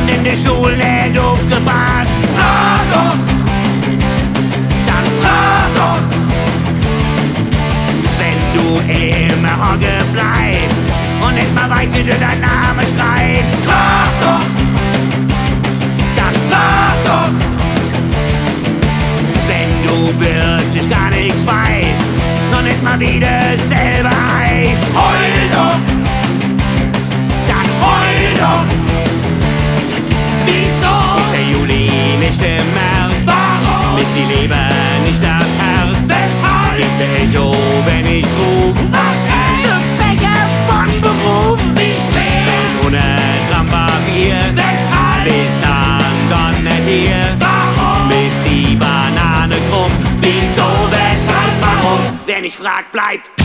und in der Schule nicht aufgepasst. Frag doch, dann frag doch, wenn du immer hocken bleibst und nicht mal weißt, wie du deinen Namen schreibst. Frag doch, dann frag doch, wenn du wirklich gar nichts weißt, noch nicht mal wie du selber heißt. Heul doch, dann heul doch. Wieso ist der Juli nicht im März? Warum ist die Liebe nicht das Herz? Weshalb gibt's ein Echo, wenn ich ruf? Was ist der Bäcker von Beruf? Wie schwer? Ohne Gramm Papier. Weshalb bist dann nicht hier? Warum ist die Banane krumm? Wieso, weshalb, warum? Wer nicht fragt, bleibt.